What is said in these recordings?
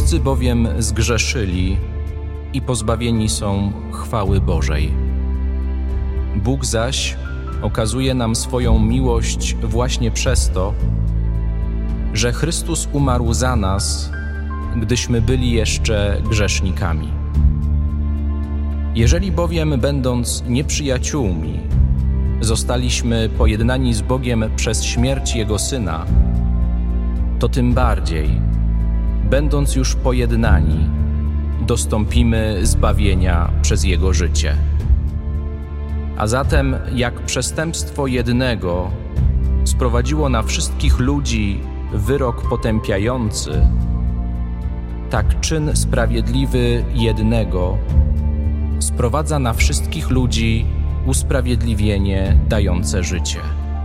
Wszyscy bowiem zgrzeszyli i pozbawieni są chwały Bożej. Bóg zaś okazuje nam swoją miłość właśnie przez to, że Chrystus umarł za nas, gdyśmy byli jeszcze grzesznikami. Jeżeli bowiem, będąc nieprzyjaciółmi, zostaliśmy pojednani z Bogiem przez śmierć Jego Syna, to tym bardziej, będąc już pojednani, dostąpimy zbawienia przez Jego życie. A zatem, jak przestępstwo jednego sprowadziło na wszystkich ludzi wyrok potępiający, tak czyn sprawiedliwy jednego sprowadza na wszystkich ludzi usprawiedliwienie dające życie.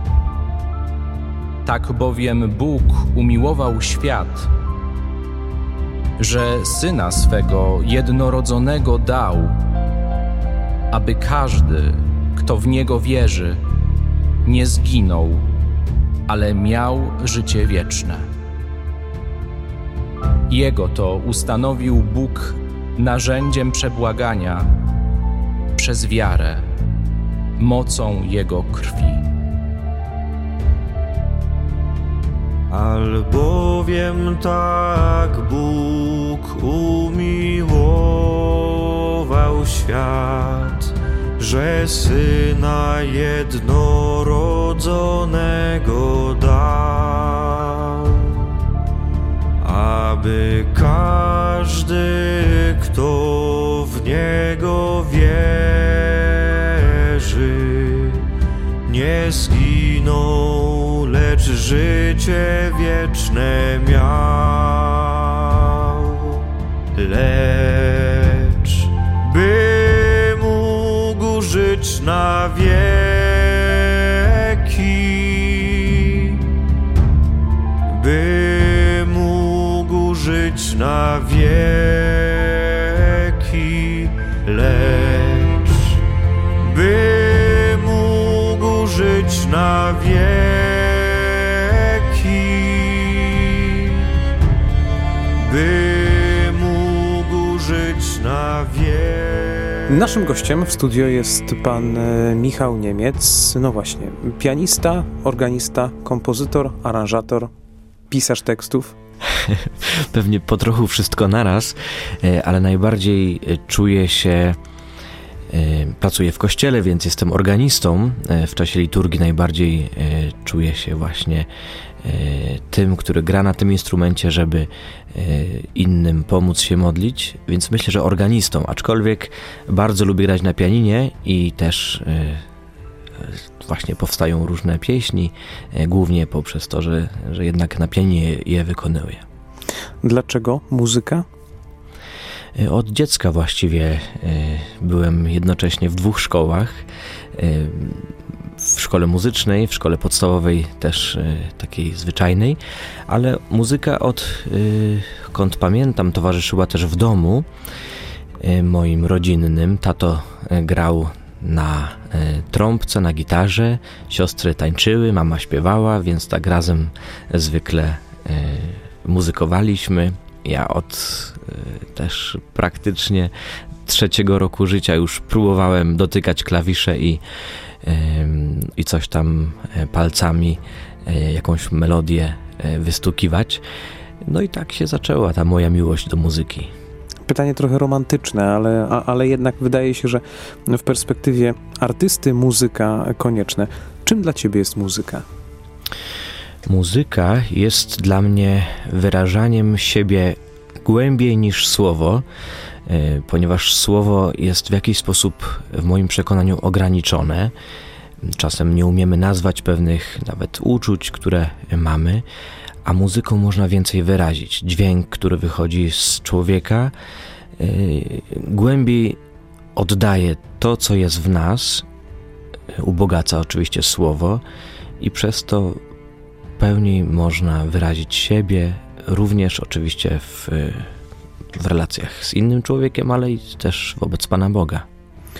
Tak bowiem Bóg umiłował świat, że Syna swego jednorodzonego dał, aby każdy, kto w Niego wierzy, nie zginął, ale miał życie wieczne. Jego to ustanowił Bóg narzędziem przebłagania przez wiarę, mocą Jego krwi. Albowiem tak Bóg umiłował świat, że Syna jednorodzonego dał, aby każdy, kto w Niego wierzy, nie zginął, lecz życie wieczne miał. Lecz by mógł żyć na wieki, by mógł żyć na wieki, lecz by mógł żyć na wieki, by mógł żyć na wieki. Naszym gościem w studio jest pan Michał Niemiec, no właśnie, pianista, organista, kompozytor, aranżator, pisarz tekstów. Pewnie po trochu wszystko naraz, ale najbardziej czuję się, pracuję w kościele, więc jestem organistą. W czasie liturgii najbardziej czuję się właśnie tym, który gra na tym instrumencie, żeby innym pomóc się modlić, więc myślę, że organistą, aczkolwiek bardzo lubię grać na pianinie i też właśnie powstają różne pieśni, głównie poprzez to, że jednak na pianinie je wykonuję. Dlaczego muzyka? Od dziecka właściwie byłem jednocześnie w 2 szkołach. W szkole muzycznej, w szkole podstawowej też takiej zwyczajnej, ale muzyka odkąd pamiętam towarzyszyła też w domu moim rodzinnym. Tato grał na trąbce, na gitarze, siostry tańczyły, mama śpiewała, więc tak razem zwykle muzykowaliśmy. Ja też praktycznie 3 roku życia już próbowałem dotykać klawisze i coś tam palcami, jakąś melodię wystukiwać. No i tak się zaczęła ta moja miłość do muzyki. Pytanie trochę romantyczne, ale jednak wydaje się, że w perspektywie artysty muzyka konieczne. Czym dla ciebie jest muzyka? Muzyka jest dla mnie wyrażaniem siebie głębiej niż słowo, ponieważ słowo jest w jakiś sposób w moim przekonaniu ograniczone. Czasem nie umiemy nazwać pewnych nawet uczuć, które mamy, a muzyką można więcej wyrazić. Dźwięk, który wychodzi z człowieka, głębiej oddaje to, co jest w nas, ubogaca oczywiście słowo i przez to pełniej można wyrazić siebie, również oczywiście w relacjach z innym człowiekiem, ale i też wobec Pana Boga.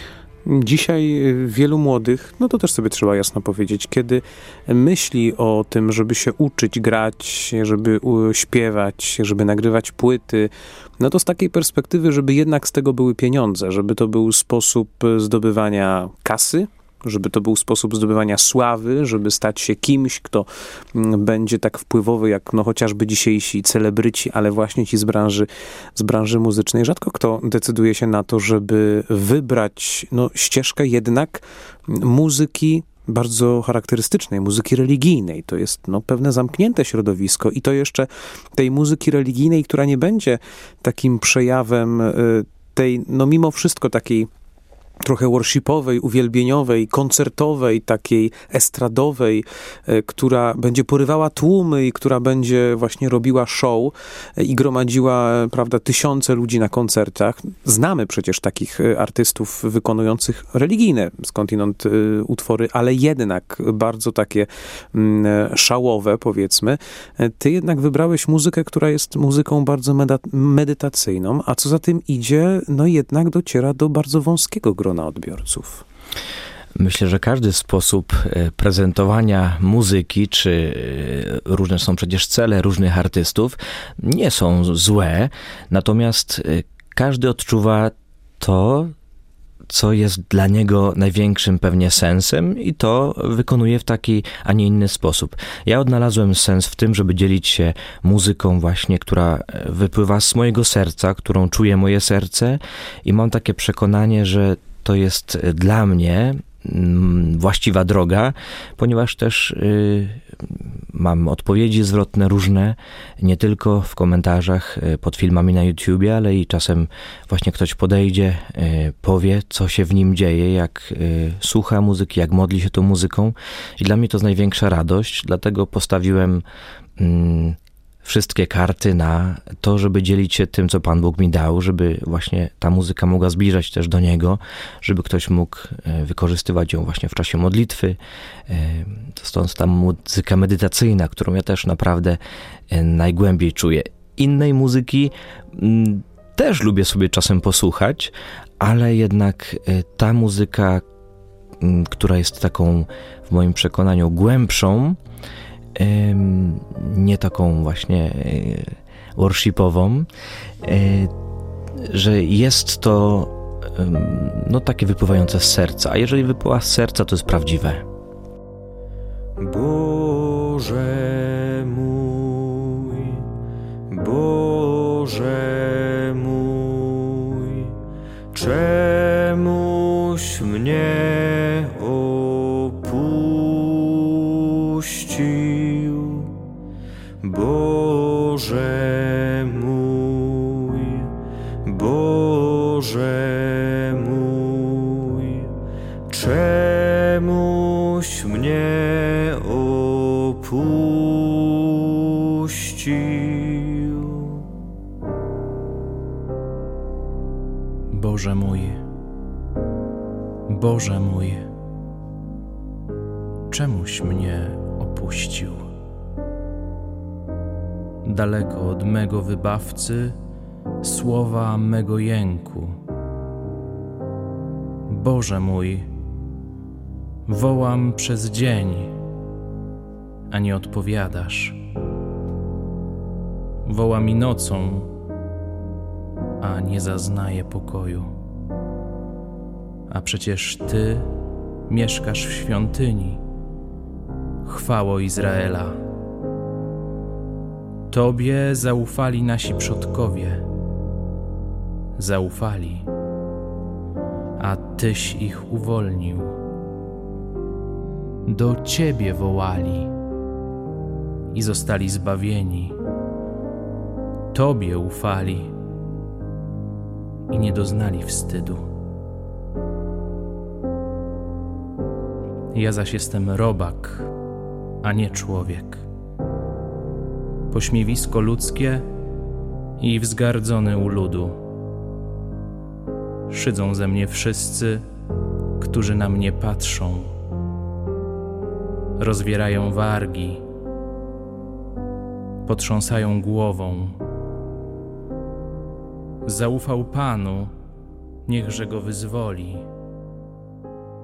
Dzisiaj wielu młodych, no to też sobie trzeba jasno powiedzieć, kiedy myśli o tym, żeby się uczyć grać, żeby śpiewać, żeby nagrywać płyty, no to z takiej perspektywy, żeby jednak z tego były pieniądze, żeby to był sposób zdobywania kasy, żeby to był sposób zdobywania sławy, żeby stać się kimś, kto będzie tak wpływowy jak no chociażby dzisiejsi celebryci, ale właśnie ci z branży muzycznej. Rzadko kto decyduje się na to, żeby wybrać no, ścieżkę jednak muzyki bardzo charakterystycznej, muzyki religijnej. To jest no, pewne zamknięte środowisko i to jeszcze tej muzyki religijnej, która nie będzie takim przejawem tej, no mimo wszystko takiej trochę worshipowej, uwielbieniowej, koncertowej, takiej estradowej, która będzie porywała tłumy i która będzie właśnie robiła show i gromadziła, prawda, tysiące ludzi na koncertach. Znamy przecież takich artystów wykonujących religijne skądinąd utwory, ale jednak bardzo takie szałowe, powiedzmy. Ty jednak wybrałeś muzykę, która jest muzyką bardzo medytacyjną, a co za tym idzie, no jednak dociera do bardzo wąskiego grona odbiorców. Myślę, że każdy sposób prezentowania muzyki, czy różne są przecież cele różnych artystów, nie są złe, natomiast każdy odczuwa to, co jest dla niego największym pewnie sensem i to wykonuje w taki, a nie inny sposób. Ja odnalazłem sens w tym, żeby dzielić się muzyką właśnie, która wypływa z mojego serca, którą czuje moje serce i mam takie przekonanie, że to jest dla mnie właściwa droga, ponieważ też mam odpowiedzi zwrotne różne, nie tylko w komentarzach pod filmami na YouTubie, ale i czasem właśnie ktoś podejdzie, powie, co się w nim dzieje, jak słucha muzyki, jak modli się tą muzyką i dla mnie to jest największa radość, dlatego postawiłem wszystkie karty na to, żeby dzielić się tym, co Pan Bóg mi dał, żeby właśnie ta muzyka mogła zbliżać też do Niego, żeby ktoś mógł wykorzystywać ją właśnie w czasie modlitwy. Stąd ta muzyka medytacyjna, którą ja też naprawdę najgłębiej czuję. Innej muzyki też lubię sobie czasem posłuchać, ale jednak ta muzyka, która jest taką w moim przekonaniu głębszą, nie taką właśnie worshipową, że jest to no takie wypływające z serca, a jeżeli wypływa z serca, to jest prawdziwe. Boże mój, Boże mój, czemuś mnie opuścił? Boże mój, Boże mój, czemuś mnie opuścił? Boże mój, Boże mój, czemuś mnie opuścił? Daleko od mego wybawcy, słowa mego jęku. Boże mój, wołam przez dzień, a nie odpowiadasz. Wołam i nocą, a nie zaznaję pokoju. A przecież Ty mieszkasz w świątyni. Chwało Izraela. Tobie zaufali nasi przodkowie. Zaufali, a Tyś ich uwolnił. Do Ciebie wołali i zostali zbawieni. Tobie ufali i nie doznali wstydu. Ja zaś jestem robak, a nie człowiek. Pośmiewisko ludzkie i wzgardzony u ludu. Szydzą ze mnie wszyscy, którzy na mnie patrzą. Rozwierają wargi, potrząsają głową. Zaufał Panu, niechże go wyzwoli.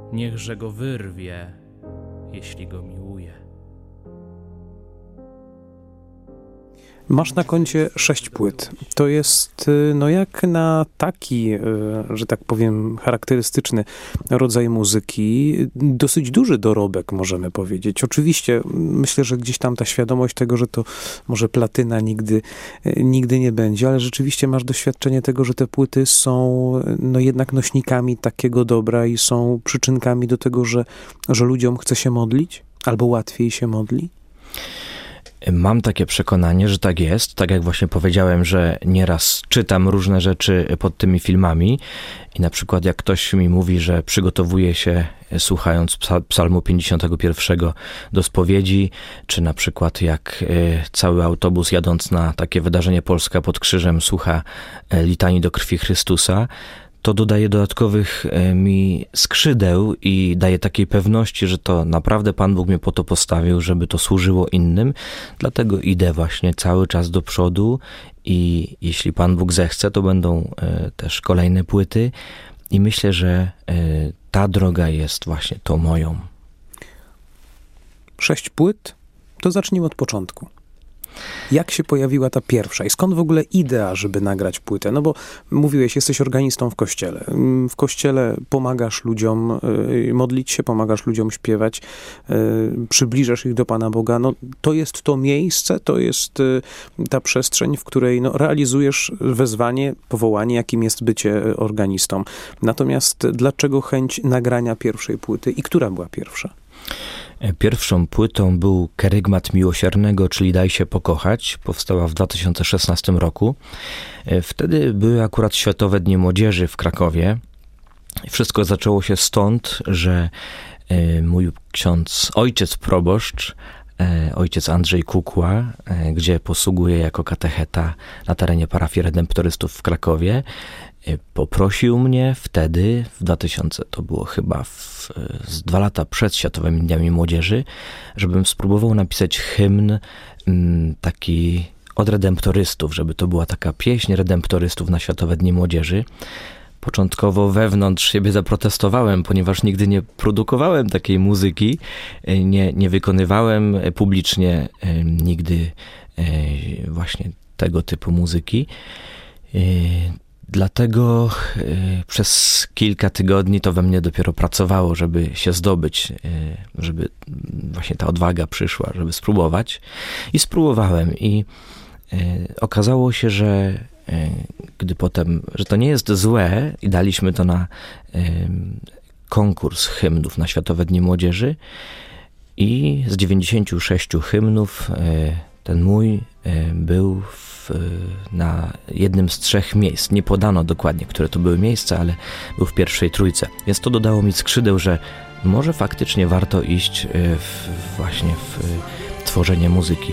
niechże go wyrwie, jeśli go miłuje. Masz na koncie 6 płyt. To jest, no jak na taki, że tak powiem, charakterystyczny rodzaj muzyki, dosyć duży dorobek, możemy powiedzieć. Oczywiście myślę, że gdzieś tam ta świadomość tego, że to może platyna nigdy nie będzie, ale rzeczywiście masz doświadczenie tego, że te płyty są no jednak nośnikami takiego dobra i są przyczynkami do tego, że ludziom chce się modlić, albo łatwiej się modli. Mam takie przekonanie, że tak jest. Tak jak właśnie powiedziałem, że nieraz czytam różne rzeczy pod tymi filmami i na przykład jak ktoś mi mówi, że przygotowuje się słuchając psalmu 51 do spowiedzi, czy na przykład jak cały autobus jadąc na takie wydarzenie Polska pod krzyżem słucha litanii do krwi Chrystusa, to dodaje dodatkowych mi skrzydeł i daje takiej pewności, że to naprawdę Pan Bóg mnie po to postawił, żeby to służyło innym. Dlatego idę właśnie cały czas do przodu i jeśli Pan Bóg zechce, to będą też kolejne płyty i myślę, że ta droga jest właśnie tą moją. 6 płyt? To zacznijmy od początku. Jak się pojawiła ta pierwsza i skąd w ogóle idea, żeby nagrać płytę? No bo mówiłeś, jesteś organistą w kościele. W kościele pomagasz ludziom modlić się, pomagasz ludziom śpiewać, przybliżasz ich do Pana Boga. No, to jest to miejsce, to jest ta przestrzeń, w której no, realizujesz wezwanie, powołanie, jakim jest bycie organistą. Natomiast dlaczego chęć nagrania pierwszej płyty i która była pierwsza? Pierwszą płytą był Kerygmat Miłosiernego, czyli Daj się pokochać. Powstała w 2016 roku. Wtedy były akurat Światowe Dni Młodzieży w Krakowie. Wszystko zaczęło się stąd, że mój ojciec proboszcz, ojciec Andrzej Kukła, gdzie posługuje jako katecheta na terenie parafii redemptorystów w Krakowie, poprosił mnie wtedy, w 2000, to było chyba z 2 lata przed Światowymi Dniami Młodzieży, żebym spróbował napisać hymn taki od redemptorystów, żeby to była taka pieśń redemptorystów na Światowe Dni Młodzieży. Początkowo wewnątrz siebie zaprotestowałem, ponieważ nigdy nie produkowałem takiej muzyki, nie wykonywałem publicznie nigdy właśnie tego typu muzyki. Dlatego przez kilka tygodni to we mnie dopiero pracowało, żeby się zdobyć, żeby właśnie ta odwaga przyszła, żeby spróbować. I spróbowałem i okazało się, że gdy potem, że to nie jest złe i daliśmy to na konkurs hymnów na Światowe Dni Młodzieży i z 96 hymnów ten mój był na jednym z 3 miejsc. Nie podano dokładnie, które to były miejsca, ale był w pierwszej trójce. Więc to dodało mi skrzydeł, że może faktycznie warto iść właśnie w tworzenie muzyki.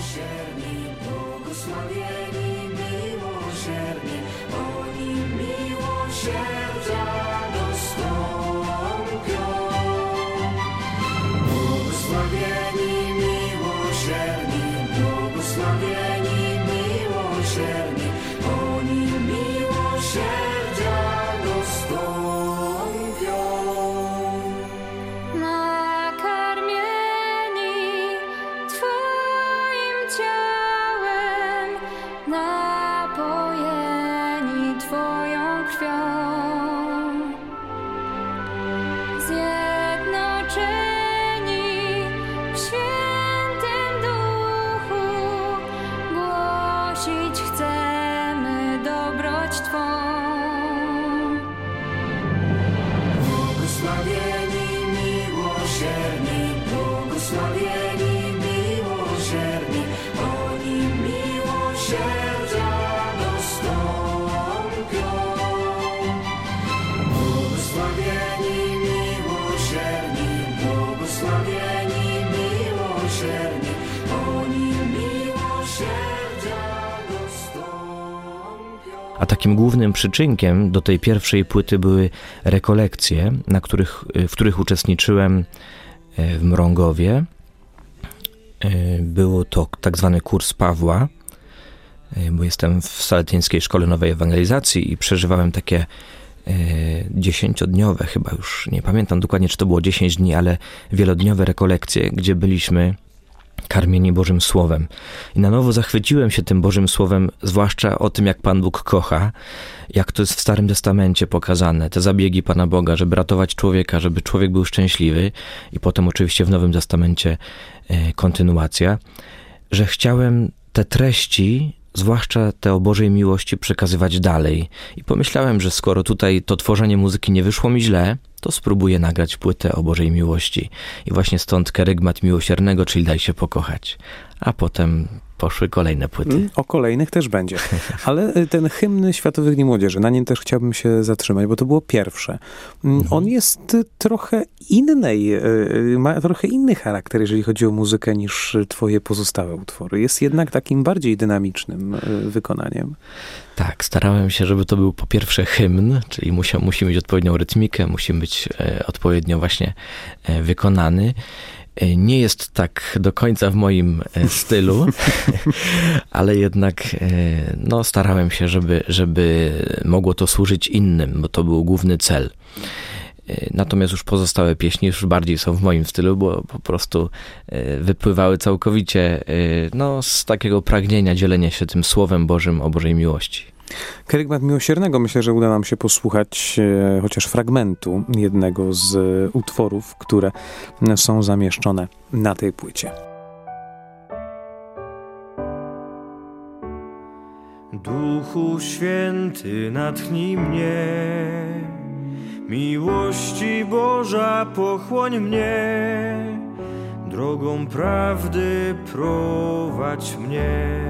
A takim głównym przyczynkiem do tej pierwszej płyty były rekolekcje, w których uczestniczyłem w Mrągowie. Było to tak zwany kurs Pawła, bo jestem w Saletyńskiej Szkole Nowej Ewangelizacji i przeżywałem takie 10-dniowe, chyba już nie pamiętam dokładnie, czy to było 10 dni, ale wielodniowe rekolekcje, gdzie byliśmy karmieni Bożym Słowem. I na nowo zachwyciłem się tym Bożym Słowem, zwłaszcza o tym, jak Pan Bóg kocha, jak to jest w Starym Testamencie pokazane, te zabiegi Pana Boga, żeby ratować człowieka, żeby człowiek był szczęśliwy, i potem oczywiście w Nowym Testamencie kontynuacja, że chciałem te treści, zwłaszcza te o Bożej miłości, przekazywać dalej. I pomyślałem, że skoro tutaj to tworzenie muzyki nie wyszło mi źle, to spróbuję nagrać płytę o Bożej miłości. I właśnie stąd Kerygmat Miłosiernego, czyli Daj się pokochać. A potem poszły kolejne płyty. O kolejnych też będzie. Ale ten hymn Światowych Dni Młodzieży, na nim też chciałbym się zatrzymać, bo to było pierwsze. On jest trochę ma trochę inny charakter, jeżeli chodzi o muzykę, niż twoje pozostałe utwory. Jest jednak takim bardziej dynamicznym wykonaniem. Tak, starałem się, żeby to był po pierwsze hymn, czyli musi mieć odpowiednią rytmikę, musi być odpowiednio właśnie wykonany. Nie jest tak do końca w moim stylu, ale jednak starałem się, żeby mogło to służyć innym, bo to był główny cel. Natomiast już pozostałe pieśni już bardziej są w moim stylu, bo po prostu wypływały całkowicie z takiego pragnienia dzielenia się tym Słowem Bożym o Bożej miłości. Kerygmat Miłosiernego, myślę, że uda nam się posłuchać chociaż fragmentu jednego z utworów, które są zamieszczone na tej płycie. Duchu Święty, natchnij mnie, miłości Boża pochłoń mnie, drogą prawdy prowadź mnie.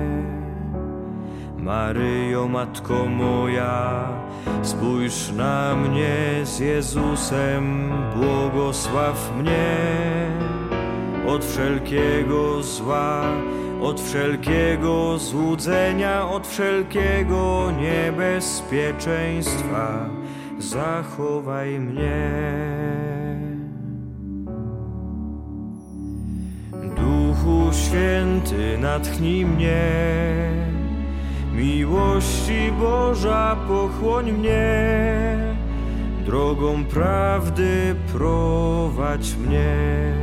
Maryjo, Matko moja, spójrz na mnie z Jezusem, błogosław mnie od wszelkiego zła, od wszelkiego złudzenia, od wszelkiego niebezpieczeństwa. Zachowaj mnie. Duchu Święty, natchnij mnie, miłości Boża pochłoń mnie, drogą prawdy prowadź mnie.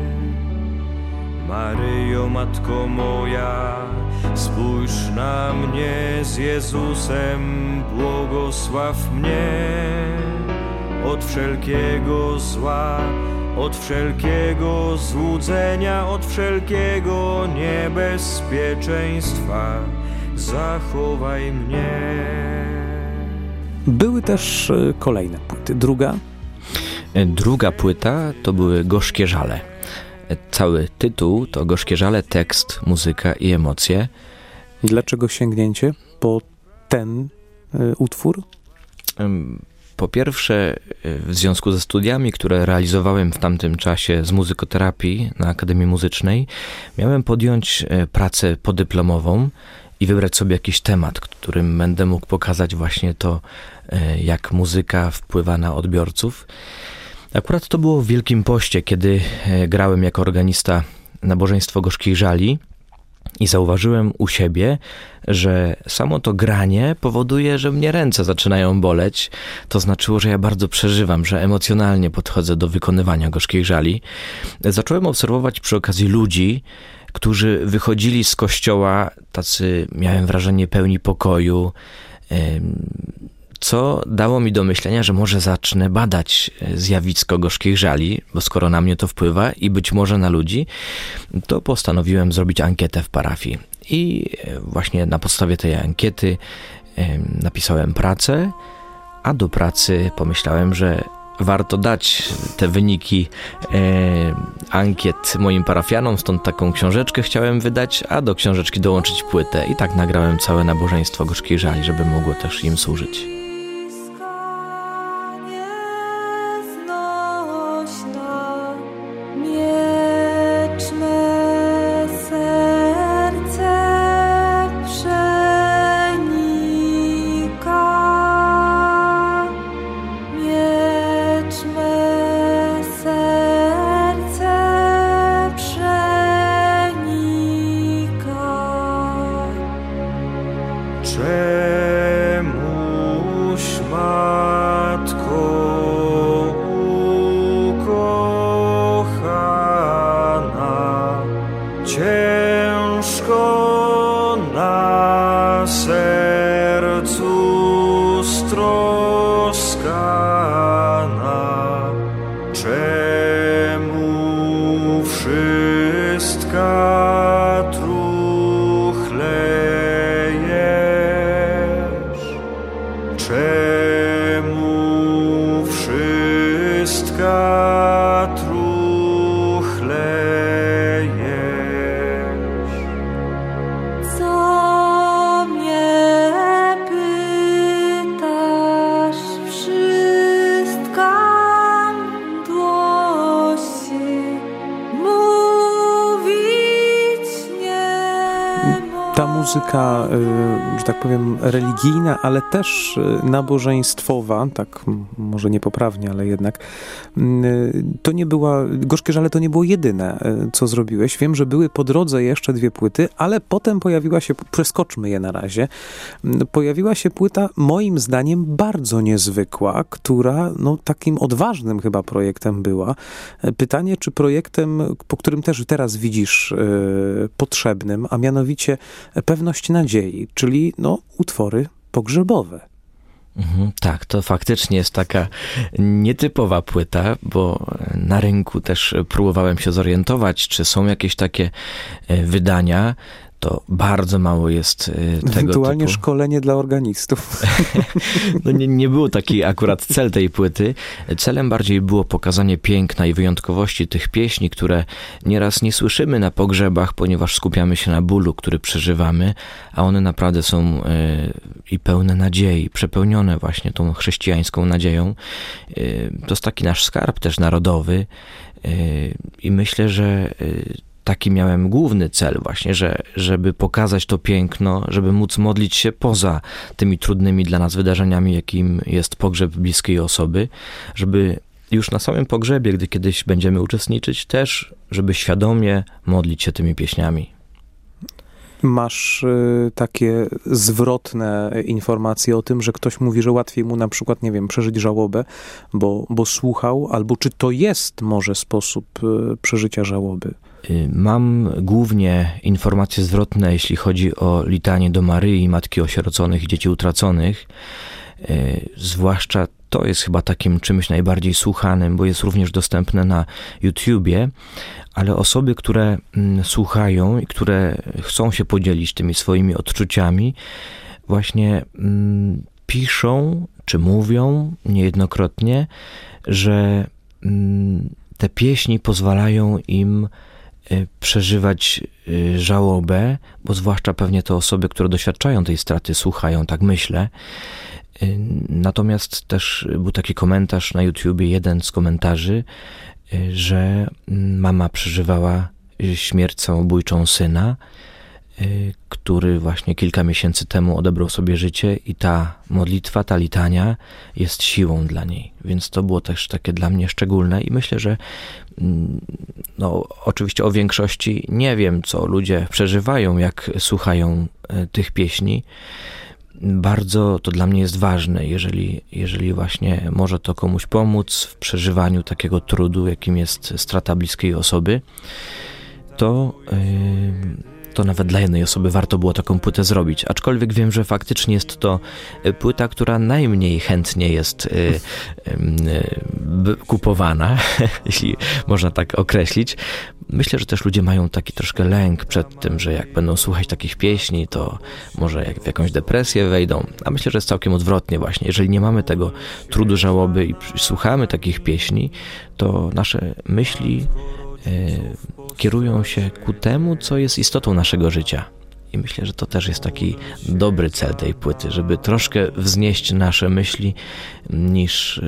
Maryjo, Matko moja, spójrz na mnie z Jezusem, błogosław mnie od wszelkiego zła, od wszelkiego złudzenia, od wszelkiego niebezpieczeństwa. Zachowaj mnie. Były też kolejne płyty. Druga płyta to były Gorzkie żale. Cały tytuł to Gorzkie żale, tekst, muzyka i emocje. Dlaczego sięgnięcie po ten utwór? Po pierwsze, w związku ze studiami, które realizowałem w tamtym czasie z muzykoterapii na Akademii Muzycznej, miałem podjąć pracę podyplomową i wybrać sobie jakiś temat, którym będę mógł pokazać właśnie to, jak muzyka wpływa na odbiorców. Akurat to było w Wielkim Poście, kiedy grałem jako organista nabożeństwo Gorzkich Żali i zauważyłem u siebie, że samo to granie powoduje, że mnie ręce zaczynają boleć. To znaczyło, że ja bardzo przeżywam, że emocjonalnie podchodzę do wykonywania Gorzkich Żali. Zacząłem obserwować przy okazji ludzi, którzy wychodzili z kościoła, tacy, miałem wrażenie, pełni pokoju, co dało mi do myślenia, że może zacznę badać zjawisko Gorzkich Żali, bo skoro na mnie to wpływa i być może na ludzi, to postanowiłem zrobić ankietę w parafii. I właśnie na podstawie tej ankiety napisałem pracę, a do pracy pomyślałem, że warto dać te wyniki ankiet moim parafianom, stąd taką książeczkę chciałem wydać, a do książeczki dołączyć płytę. I tak nagrałem całe nabożeństwo Gorzkich Żali, żeby mogło też im służyć. Czemu ciężko na sercu stroskana, czemu wszystka truchlejesz? Czemu wszystka truchlejesz? Co mnie pytasz, wszystko mdłości, mówić nie mogę. Ta muzyka, że tak powiem, religijna, ale też nabożeństwowa, tak może niepoprawnie, ale jednak, to nie była, Gorzkie Żale to nie było jedyne, co zrobiłeś. Wiem, że były po drodze jeszcze 2 płyty, ale potem pojawiła się, przeskoczmy je na razie, pojawiła się płyta, moim zdaniem, bardzo niezwykła, która, no, takim odważnym chyba projektem była. Pytanie, czy projektem, po którym też teraz widzisz potrzebnym, a mianowicie Pewność nadziei, czyli, no, utwory pogrzebowe. Tak, to faktycznie jest taka nietypowa płyta, bo na rynku też próbowałem się zorientować, czy są jakieś takie wydania. To bardzo mało jest tego Ewentualnie typu. szkolenie dla organistów. No nie był taki akurat cel tej płyty. Celem bardziej było pokazanie piękna i wyjątkowości tych pieśni, które nieraz nie słyszymy na pogrzebach, ponieważ skupiamy się na bólu, który przeżywamy, a one naprawdę są i pełne nadziei, przepełnione właśnie tą chrześcijańską nadzieją. To jest taki nasz skarb też narodowy i myślę, że taki miałem główny cel właśnie, żeby pokazać to piękno, żeby móc modlić się poza tymi trudnymi dla nas wydarzeniami, jakim jest pogrzeb bliskiej osoby, żeby już na samym pogrzebie, gdy kiedyś będziemy uczestniczyć też, żeby świadomie modlić się tymi pieśniami. Masz takie zwrotne informacje o tym, że ktoś mówi, że łatwiej mu na przykład, nie wiem, przeżyć żałobę, bo słuchał, albo czy to jest może sposób przeżycia żałoby? Mam głównie informacje zwrotne, jeśli chodzi o litanię do Maryi, Matki Osieroconych i Dzieci Utraconych. Zwłaszcza to jest chyba takim czymś najbardziej słuchanym, bo jest również dostępne na YouTubie, ale osoby, które słuchają i które chcą się podzielić tymi swoimi odczuciami, właśnie piszą czy mówią niejednokrotnie, że te pieśni pozwalają im przeżywać żałobę, bo zwłaszcza pewnie te osoby, które doświadczają tej straty, słuchają, tak myślę. Natomiast też był taki komentarz na YouTubie, jeden z komentarzy, że mama przeżywała śmierć samobójczą syna, który właśnie kilka miesięcy temu odebrał sobie życie i ta modlitwa, ta litania jest siłą dla niej. Więc to było też takie dla mnie szczególne i myślę, że no, oczywiście o większości nie wiem, co ludzie przeżywają, jak słuchają tych pieśni. Bardzo to dla mnie jest ważne, jeżeli właśnie może to komuś pomóc w przeżywaniu takiego trudu, jakim jest strata bliskiej osoby, to nawet dla jednej osoby warto było taką płytę zrobić. Aczkolwiek wiem, że faktycznie jest to płyta, która najmniej chętnie jest kupowana, jeśli można tak określić. Myślę, że też ludzie mają taki troszkę lęk przed tym, że jak będą słuchać takich pieśni, to może w jakąś depresję wejdą. A myślę, że jest całkiem odwrotnie właśnie. Jeżeli nie mamy tego trudu żałoby i słuchamy takich pieśni, to nasze myśli kierują się ku temu, co jest istotą naszego życia. I myślę, że to też jest taki dobry cel tej płyty, żeby troszkę wznieść nasze myśli, niż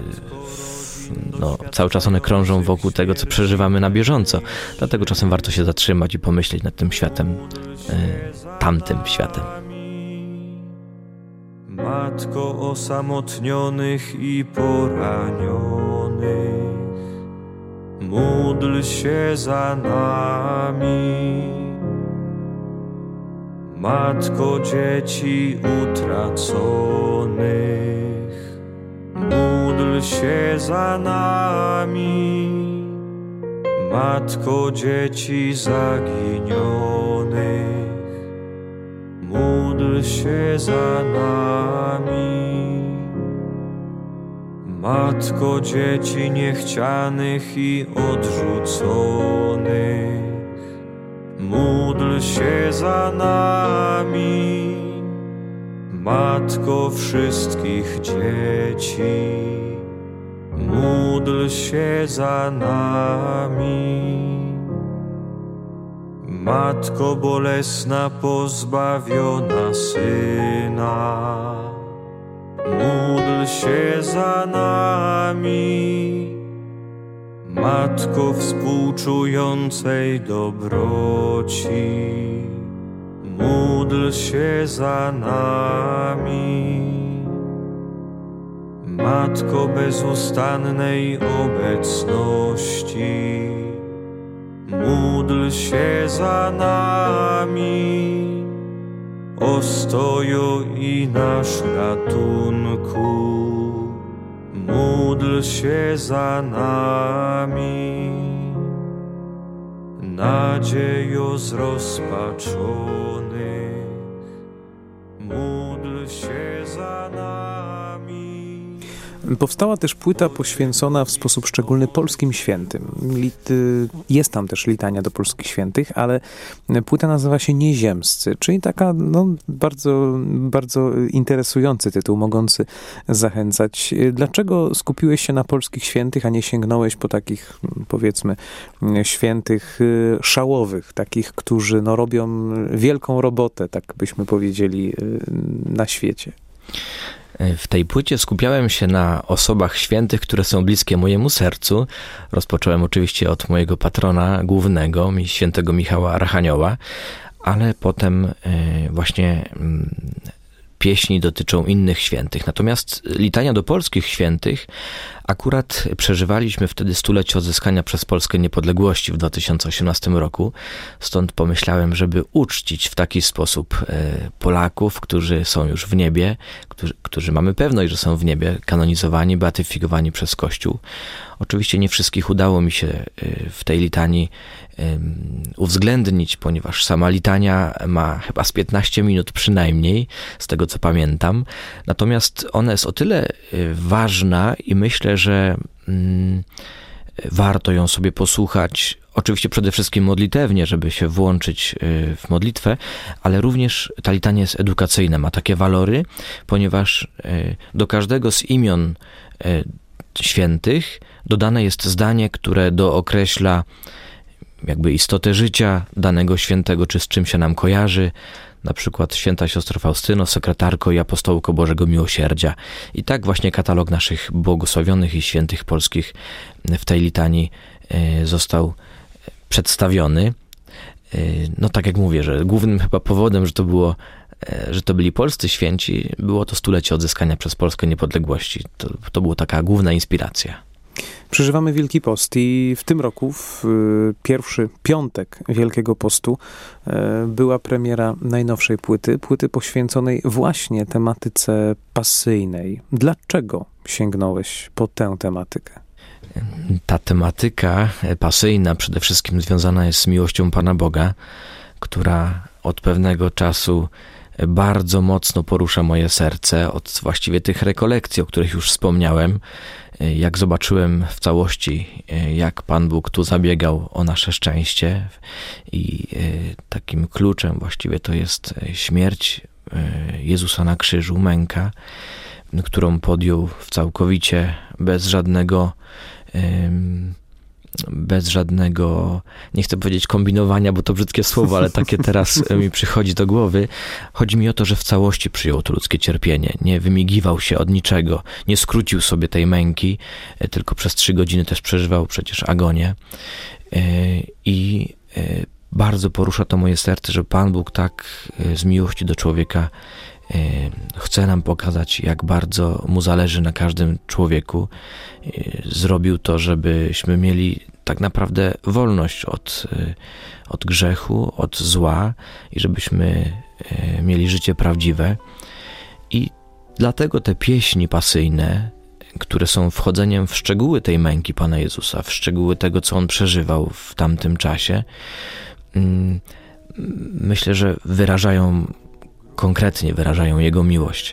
cały czas one krążą wokół tego, co przeżywamy na bieżąco. Dlatego czasem warto się zatrzymać i pomyśleć nad tym światem, tamtym światem. Matko osamotnionych i poranionych, módl się za nami. Matko dzieci utraconych, módl się za nami. Matko dzieci zaginionych, módl się za nami. Matko dzieci niechcianych i odrzuconych, módl się za nami. Matko wszystkich dzieci, módl się za nami. Matko bolesna pozbawiona syna, módl się za nami. Matko współczującej dobroci, módl się za nami. Matko bezustannej obecności, módl się za nami. Ostojo i nasz ratunku, módl się za nami. Nadziejo zrozpaczonych, módl się za nami. Powstała też płyta poświęcona w sposób szczególny polskim świętym. Jest tam też litania do polskich świętych, ale płyta nazywa się Nieziemscy, czyli taka bardzo, bardzo interesujący tytuł, mogący zachęcać. Dlaczego skupiłeś się na polskich świętych, a nie sięgnąłeś po takich, powiedzmy, świętych szałowych, takich, którzy robią wielką robotę, tak byśmy powiedzieli, na świecie? W tej płycie skupiałem się na osobach świętych, które są bliskie mojemu sercu. Rozpocząłem oczywiście od mojego patrona głównego, świętego Michała Archanioła, ale potem właśnie pieśni dotyczą innych świętych. Natomiast litania do polskich świętych, akurat przeżywaliśmy wtedy 100-lecie odzyskania przez Polskę niepodległości w 2018 roku. Stąd pomyślałem, żeby uczcić w taki sposób Polaków, którzy są już w niebie, którzy mamy pewność, że są w niebie, kanonizowani, beatyfikowani przez Kościół. Oczywiście nie wszystkich udało mi się w tej litanii uwzględnić, ponieważ sama litania ma chyba z 15 minut przynajmniej, z tego co pamiętam. Natomiast ona jest o tyle ważna i myślę, że warto ją sobie posłuchać. Oczywiście przede wszystkim modlitewnie, żeby się włączyć w modlitwę, ale również ta litania jest edukacyjna, ma takie walory, ponieważ do każdego z imion świętych dodane jest zdanie, które dookreśla jakby istotę życia danego świętego, czy z czym się nam kojarzy. Na przykład święta siostro Faustyno, sekretarko i apostołko Bożego Miłosierdzia. I tak właśnie katalog naszych błogosławionych i świętych polskich w tej litanii został przedstawiony. No tak jak mówię, że głównym chyba powodem, że to byli polscy święci, było to 100-lecie odzyskania przez Polskę niepodległości. To była taka główna inspiracja. Przeżywamy Wielki Post i w tym roku, w pierwszy piątek Wielkiego Postu, była premiera najnowszej płyty poświęconej właśnie tematyce pasyjnej. Dlaczego sięgnąłeś po tę tematykę? Ta tematyka pasyjna przede wszystkim związana jest z miłością Pana Boga, która od pewnego czasu bardzo mocno porusza moje serce, od właściwie tych rekolekcji, o których już wspomniałem, jak zobaczyłem w całości, jak Pan Bóg tu zabiegał o nasze szczęście i takim kluczem właściwie to jest śmierć Jezusa na krzyżu, męka, którą podjął całkowicie bez żadnego, nie chcę powiedzieć kombinowania, bo to brzydkie słowo, ale takie teraz mi przychodzi do głowy. Chodzi mi o to, że w całości przyjął to ludzkie cierpienie. Nie wymigiwał się od niczego, nie skrócił sobie tej męki, tylko przez 3 godziny też przeżywał przecież agonię. I bardzo porusza to moje serce, że Pan Bóg tak z miłości do człowieka chce nam pokazać, jak bardzo Mu zależy na każdym człowieku. Zrobił to, żebyśmy mieli tak naprawdę wolność od grzechu, od zła i żebyśmy mieli życie prawdziwe. I dlatego te pieśni pasyjne które są wchodzeniem w szczegóły tej męki Pana Jezusa, w szczegóły tego, co On przeżywał w tamtym czasie, myślę, że konkretnie wyrażają Jego miłość.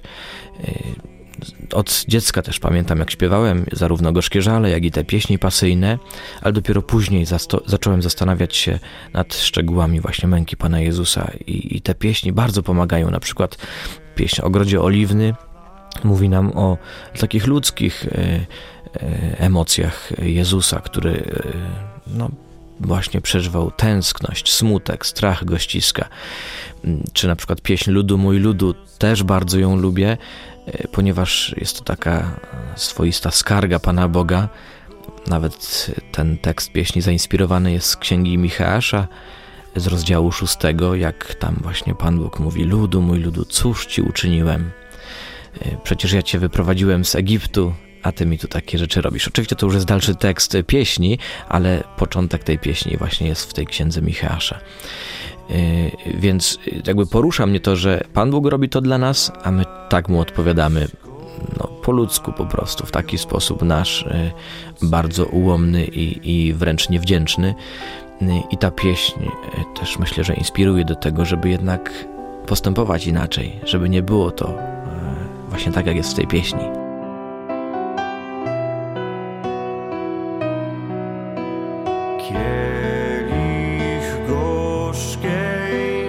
Od dziecka też pamiętam, jak śpiewałem zarówno gorzkie żale, jak i te pieśni pasyjne, ale dopiero później zacząłem zastanawiać się nad szczegółami właśnie męki Pana Jezusa i te pieśni bardzo pomagają. Na przykład pieśń o Ogrodzie Oliwny mówi nam o takich ludzkich emocjach Jezusa, który właśnie przeżywał tęskność, smutek, strach go ściska. Czy na przykład pieśń Ludu mój ludu, też bardzo ją lubię, ponieważ jest to taka swoista skarga Pana Boga. Nawet ten tekst pieśni zainspirowany jest z Księgi Micheasza, z rozdziału 6, jak tam właśnie Pan Bóg mówi: ludu mój ludu, cóż Ci uczyniłem? Przecież ja Cię wyprowadziłem z Egiptu, a Ty mi tu takie rzeczy robisz. Oczywiście to już jest dalszy tekst pieśni, ale początek tej pieśni właśnie jest w tej Księdze Micheasza. Więc jakby porusza mnie to, że Pan Bóg robi to dla nas, a my tak Mu odpowiadamy po ludzku po prostu, w taki sposób nasz, bardzo ułomny i wręcz niewdzięczny. I ta pieśń też myślę, że inspiruje do tego, żeby jednak postępować inaczej, żeby nie było to właśnie tak, jak jest w tej pieśni. Kielich gorzkiej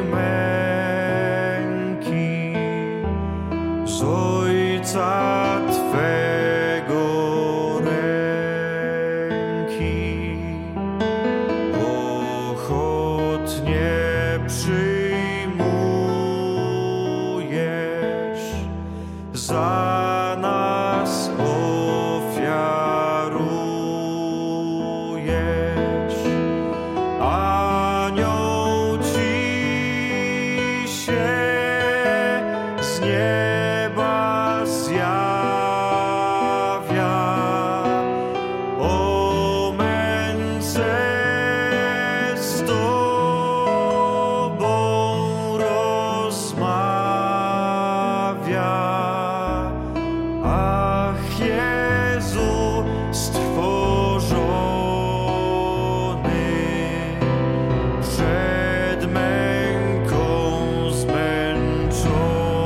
męki z Ojca Twego ręki ochotnie przyjmujesz, za nas ofiarujesz. Anioł Ci się z nieba zjawia, o męce z Tobą rozmawia. Ach, Jezu stworzony, przed męką zmęczony.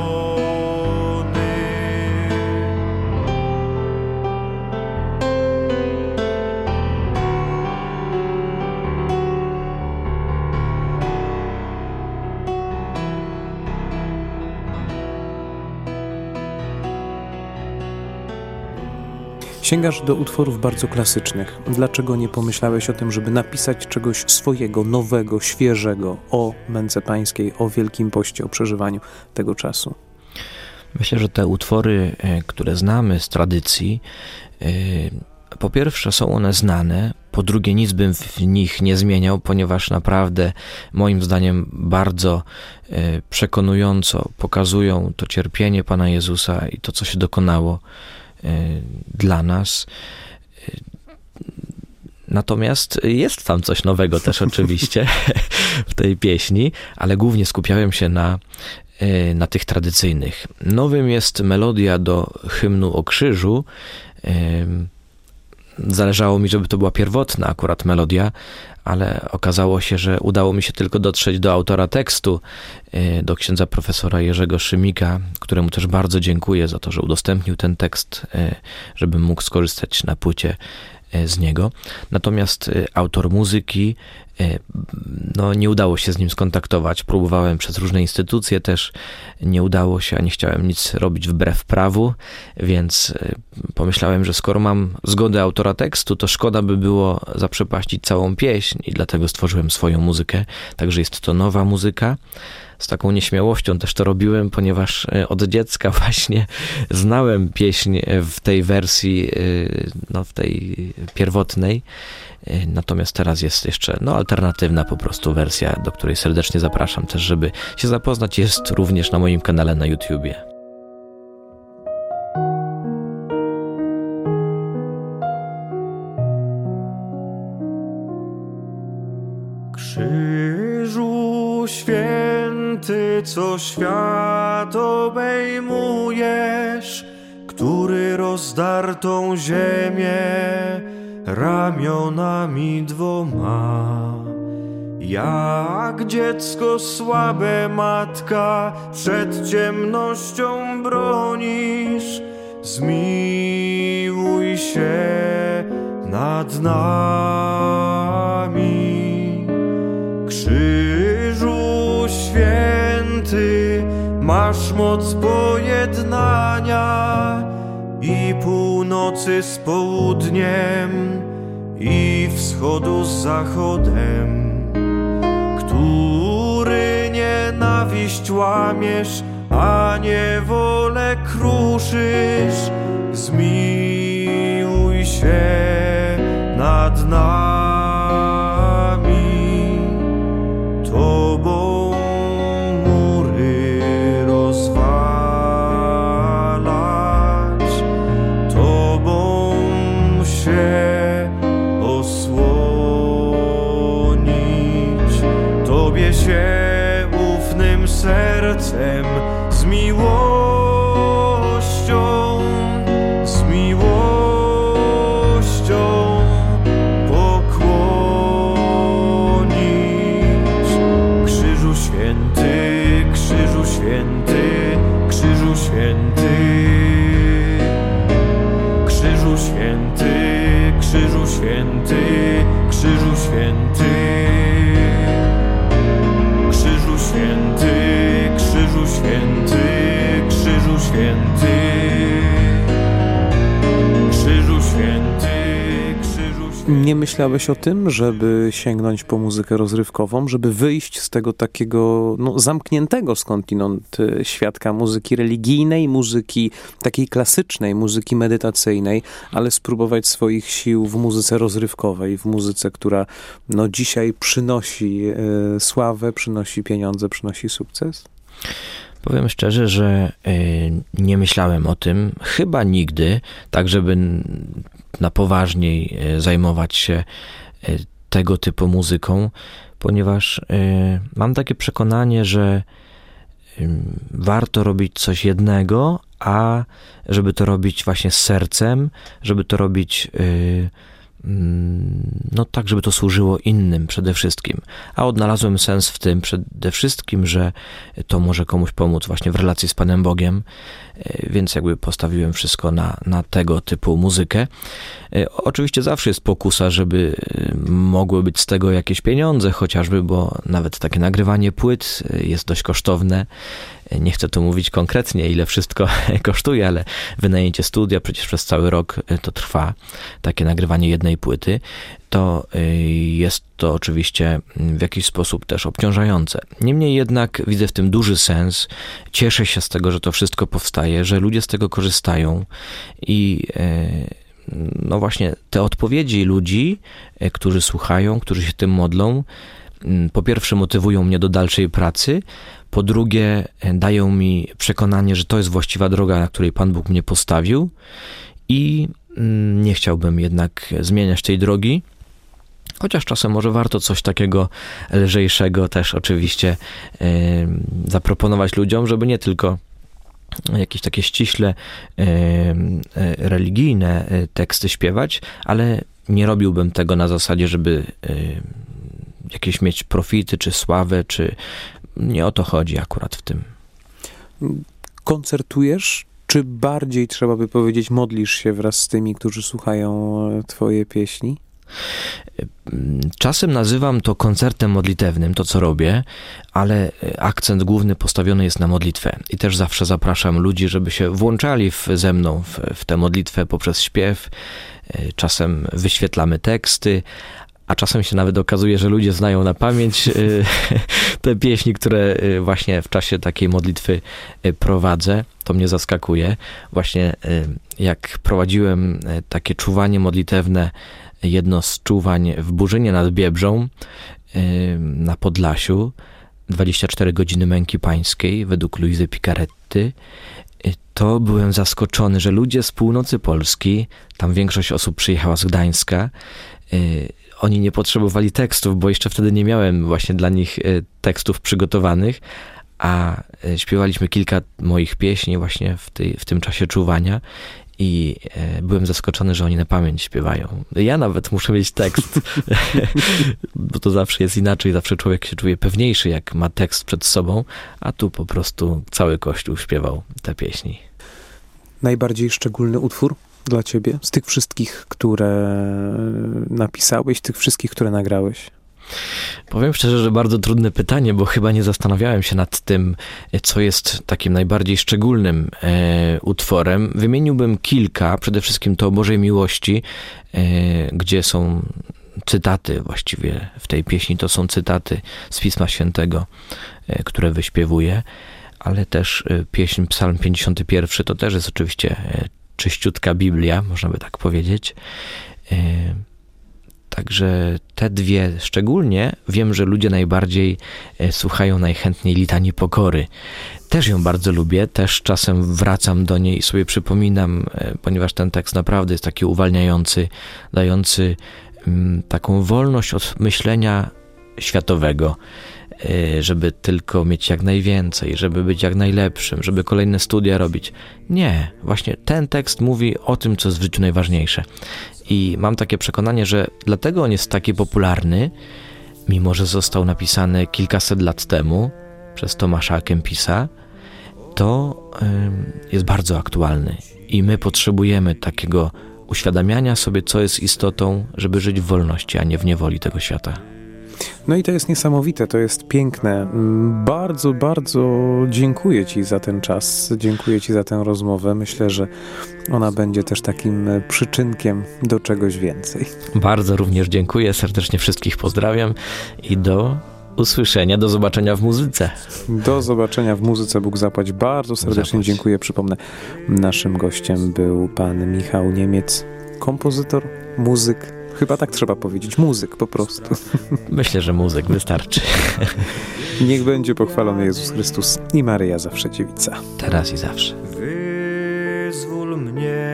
Sięgasz do utworów bardzo klasycznych. Dlaczego nie pomyślałeś o tym, żeby napisać czegoś swojego, nowego, świeżego o męce pańskiej, o Wielkim Poście, o przeżywaniu tego czasu? Myślę, że te utwory, które znamy z tradycji, po pierwsze są one znane, po drugie nic bym w nich nie zmieniał, ponieważ naprawdę moim zdaniem bardzo przekonująco pokazują to cierpienie Pana Jezusa i to, co się dokonało dla nas. Natomiast jest tam coś nowego też oczywiście w tej pieśni, ale głównie skupiałem się na tych tradycyjnych. Nowym jest melodia do hymnu o krzyżu. Zależało mi, żeby to była pierwotna akurat melodia, ale okazało się, że udało mi się tylko dotrzeć do autora tekstu, do księdza profesora Jerzego Szymika, któremu też bardzo dziękuję za to, że udostępnił ten tekst, żebym mógł skorzystać na płycie z niego. Natomiast autor muzyki, nie udało się z nim skontaktować. Próbowałem przez różne instytucje też, nie udało się, a nie chciałem nic robić wbrew prawu, więc pomyślałem, że skoro mam zgodę autora tekstu, to szkoda by było zaprzepaścić całą pieśń i dlatego stworzyłem swoją muzykę. Także jest to nowa muzyka. Z taką nieśmiałością też to robiłem, ponieważ od dziecka właśnie znałem pieśń w tej wersji, w tej pierwotnej. Natomiast teraz jest jeszcze alternatywna po prostu wersja, do której serdecznie zapraszam też, żeby się zapoznać. Jest również na moim kanale na YouTubie. Krzyżu święty, co świat obejmujesz, który rozdartą ziemię ramionami dwoma. Jak dziecko słabe matka przed ciemnością bronisz, zmiłuj się nad nami. Krzyżu święty, masz moc pojednania i północy z południem, i wschodu z zachodem, który nienawiść łamiesz, a niewolę kruszysz. Zmiłuj się nad nami. Tobą mury rozwalać, Tobą się osłonić, Tobie się ufnym sercem z miłością pokłonić. Krzyżu święty, krzyżu święty, krzyżu święty, krzyżu święty, krzyżu święty, krzyżu święty, krzyżu święty, krzyżu święty, krzyżu święty, krzyżu święty, krzyżu święty. Nie myślałeś o tym, żeby sięgnąć po muzykę rozrywkową, żeby wyjść z tego takiego zamkniętego skądinąd świadka muzyki religijnej, muzyki takiej klasycznej, muzyki medytacyjnej, ale spróbować swoich sił w muzyce rozrywkowej, w muzyce, która dzisiaj przynosi sławę, przynosi pieniądze, przynosi sukces? Powiem szczerze, że nie myślałem o tym chyba nigdy, tak żeby na poważniej zajmować się tego typu muzyką, ponieważ mam takie przekonanie, że warto robić coś jednego, a żeby to robić właśnie z sercem, żeby to robić tak, żeby to służyło innym przede wszystkim. A odnalazłem sens w tym przede wszystkim, że to może komuś pomóc właśnie w relacji z Panem Bogiem, więc jakby postawiłem wszystko na tego typu muzykę. Oczywiście zawsze jest pokusa, żeby mogły być z tego jakieś pieniądze chociażby, bo nawet takie nagrywanie płyt jest dość kosztowne. Nie chcę tu mówić konkretnie, ile wszystko kosztuje, ale wynajęcie studia przecież przez cały rok to trwa, takie nagrywanie jednej płyty, to jest to oczywiście w jakiś sposób też obciążające. Niemniej jednak widzę w tym duży sens, cieszę się z tego, że to wszystko powstaje, że ludzie z tego korzystają i właśnie te odpowiedzi ludzi, którzy słuchają, którzy się tym modlą, po pierwsze motywują mnie do dalszej pracy, po drugie dają mi przekonanie, że to jest właściwa droga, na której Pan Bóg mnie postawił i nie chciałbym jednak zmieniać tej drogi, chociaż czasem może warto coś takiego lżejszego też oczywiście zaproponować ludziom, żeby nie tylko jakieś takie ściśle religijne teksty śpiewać, ale nie robiłbym tego na zasadzie, żeby jakieś mieć profity, czy sławę, czy nie o to chodzi akurat w tym. Koncertujesz? Czy bardziej, trzeba by powiedzieć, modlisz się wraz z tymi, którzy słuchają twoje pieśni? Czasem nazywam to koncertem modlitewnym, to co robię, ale akcent główny postawiony jest na modlitwę. I też zawsze zapraszam ludzi, żeby się włączali ze mną w tę modlitwę poprzez śpiew. Czasem wyświetlamy teksty, a czasem się nawet okazuje, że ludzie znają na pamięć te pieśni, które właśnie w czasie takiej modlitwy prowadzę. To mnie zaskakuje. Właśnie jak prowadziłem takie czuwanie modlitewne, jedno z czuwań w Burzynie nad Biebrzą na Podlasiu, 24 godziny męki pańskiej według Luizy Picaretty, to byłem zaskoczony, że ludzie z północy Polski, tam większość osób przyjechała z Gdańska, oni nie potrzebowali tekstów, bo jeszcze wtedy nie miałem właśnie dla nich tekstów przygotowanych, a śpiewaliśmy kilka moich pieśni właśnie w tym czasie czuwania i byłem zaskoczony, że oni na pamięć śpiewają. Ja nawet muszę mieć tekst, bo to zawsze jest inaczej, zawsze człowiek się czuje pewniejszy, jak ma tekst przed sobą, a tu po prostu cały Kościół śpiewał te pieśni. Najbardziej szczególny utwór dla ciebie z tych wszystkich, które napisałeś, tych wszystkich, które nagrałeś? Powiem szczerze, że bardzo trudne pytanie, bo chyba nie zastanawiałem się nad tym, co jest takim najbardziej szczególnym utworem. Wymieniłbym kilka, przede wszystkim to o Bożej miłości, gdzie są cytaty właściwie w tej pieśni, to są cytaty z Pisma Świętego, które wyśpiewuję, ale też pieśń Psalm 51, to też jest oczywiście czyściutka Biblia, można by tak powiedzieć. Także te dwie szczególnie. Wiem, że ludzie najbardziej słuchają najchętniej Litanii Pokory. Też ją bardzo lubię, też czasem wracam do niej i sobie przypominam, ponieważ ten tekst naprawdę jest taki uwalniający, dający taką wolność od myślenia światowego, żeby tylko mieć jak najwięcej, żeby być jak najlepszym, żeby kolejne studia robić. Nie, właśnie ten tekst mówi o tym, co jest w życiu najważniejsze. I mam takie przekonanie, że dlatego on jest taki popularny, mimo że został napisany kilkaset lat temu przez Tomasza à Kempisa, to jest bardzo aktualny. I my potrzebujemy takiego uświadamiania sobie, co jest istotą, żeby żyć w wolności, a nie w niewoli tego świata. No i to jest niesamowite, to jest piękne. Bardzo, bardzo dziękuję Ci za ten czas, dziękuję Ci za tę rozmowę. Myślę, że ona będzie też takim przyczynkiem do czegoś więcej. Bardzo również dziękuję, serdecznie wszystkich pozdrawiam i do usłyszenia, do zobaczenia w muzyce. Do zobaczenia w muzyce, Bóg zapłać. Bardzo serdecznie dziękuję. Przypomnę, naszym gościem był pan Michał Niemiec, kompozytor, muzyk. Chyba tak trzeba powiedzieć, muzyk po prostu. Myślę, że muzyk wystarczy. Niech będzie pochwalony Jezus Chrystus i Maryja zawsze dziewica. Teraz i zawsze. Wyzwól mnie,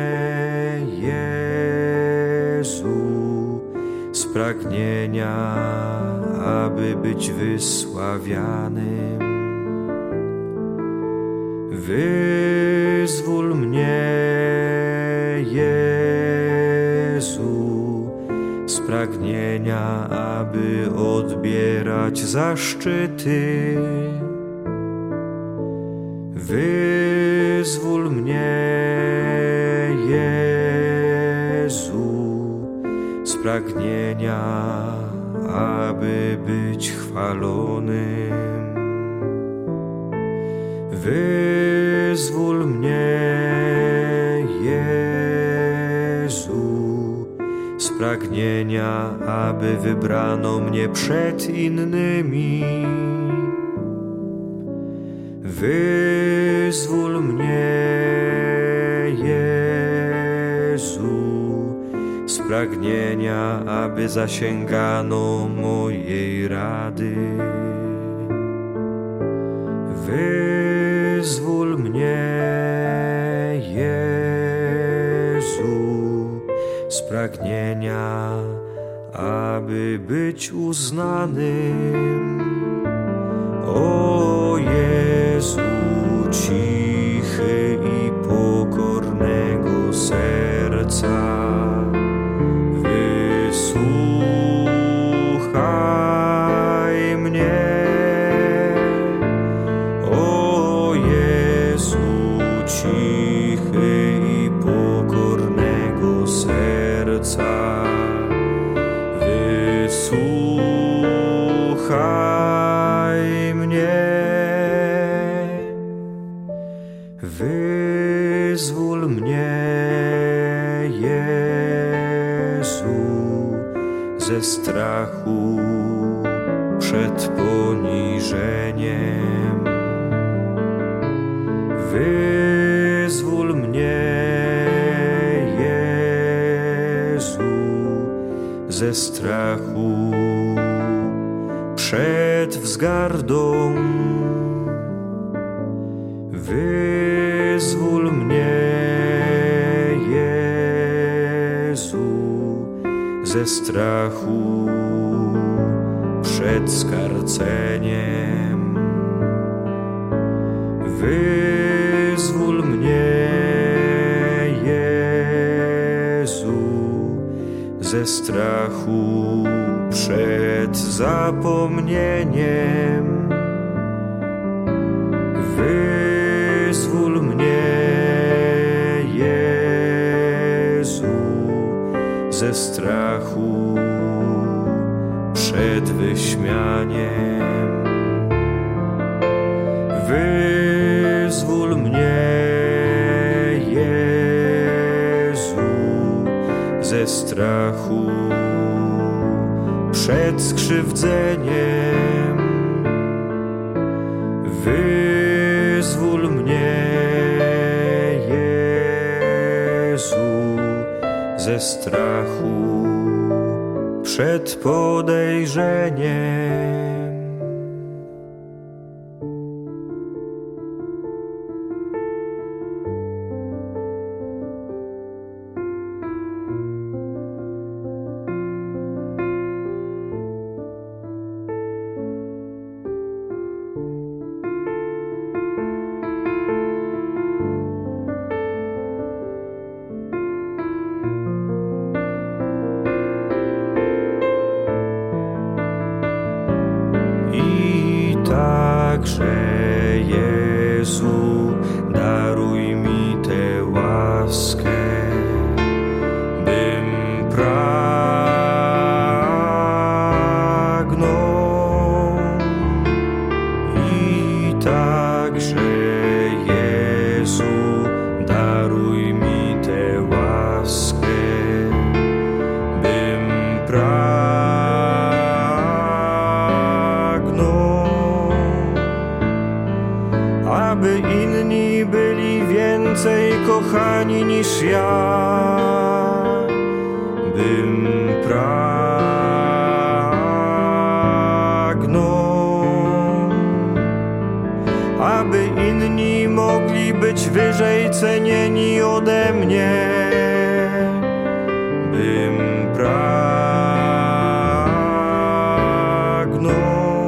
Jezu, z pragnienia, aby być wysławianym. Wyzwól mnie, Jezu, z pragnienia, aby odbierać zaszczyty. Wyzwól mnie, Jezu, z pragnienia, aby być chwalonym. Wyzwól mnie, Jezu, z pragnienia, aby wybrano mnie przed innymi. Wyzwól mnie, Jezu, z pragnienia, aby zasięgano mojej rady. Wyzwól mnie, Jezu, z pragnienia, aby być uznanym. O Jezu, cichy i pokornego serca, wysłuchaj mnie. O Jezu, cichy i pokornego serca, wysłuchaj mnie. Wyzwól mnie, Jezu, ze strachu przed poniżeniem. Wyzwól mnie, Jezu, ze strachu przed wzgardą. Wyzwól mnie, Jezu, ze strachu przed skarceniem. Wyzwól mnie, Jezu, ze strachu przed zapomnieniem. Wyzwól mnie, Jezu, ze strachu przed wyśmianiem. Wyzwól mnie, Jezu, ze strachu przed skrzywdzeniem. Wyzwól mnie, Jezu, ze strachu przed podejrzeniem. Także, Jezu, daruj mi tę łaskę, bym pragnął. I także, Jezu, daruj mi tę łaskę, bym pragnął. Aby inni byli więcej kochani niż ja, bym pragnął. Aby inni mogli być wyżej cenieni ode mnie, bym pragnął.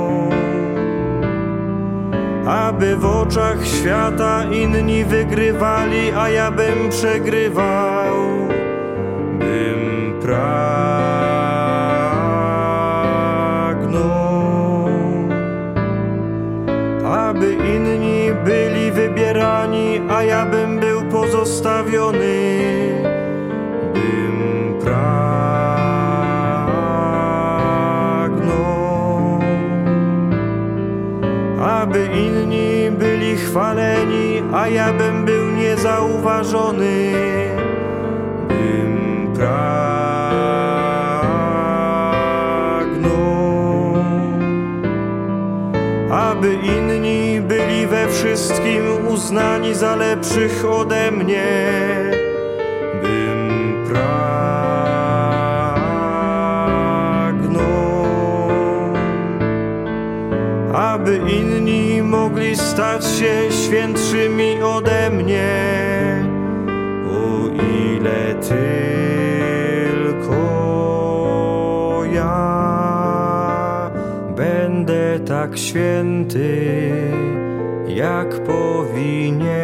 Aby w oczach świata inni wygrywali, a ja bym przegrywał, bym pragnął. Aby inni byli wybierani, a ja bym był pozostawiony, bym pragnął. Aby inni byli chwaleni, a ja bym był niezauważony, bym pragnął. Aby inni byli we wszystkim uznani za lepszych ode mnie, bym pragnął. Aby inni mogli stać się świętszymi ode mnie, o ile tylko ja będę tak święty, jak powinien.